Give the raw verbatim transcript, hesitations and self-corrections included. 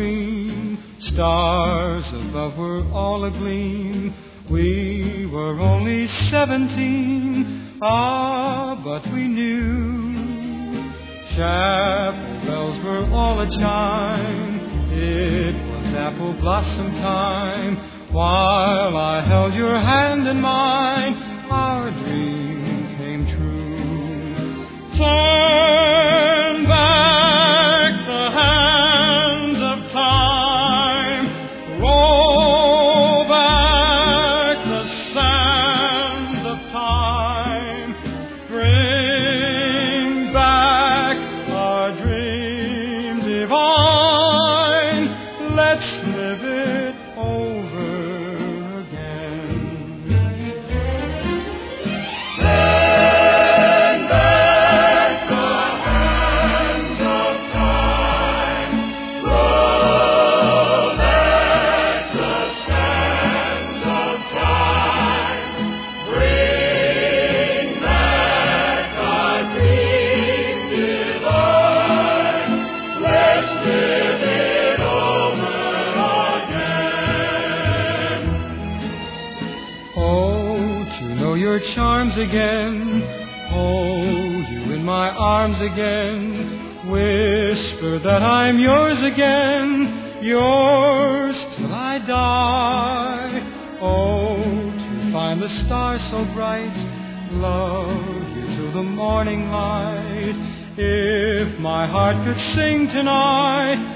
gleam, stars above were all agleam. We were only seventeen, ah, but we knew. Chapel bells were all a chime, it was apple blossom time. While I held your hand in mine, our dream came true. Turn back the hands of time, roll back the sands of time, bring back our dream divine. Let's live it over again. Turn back the hands of time, roll back the sands of time, bring back our dream divine. Let's live it over again. Oh, to know your charms again, hold you in my arms again, whisper that I'm yours again, yours till I die. Oh, to find the stars so bright, love you till the morning light. If my heart could sing tonight,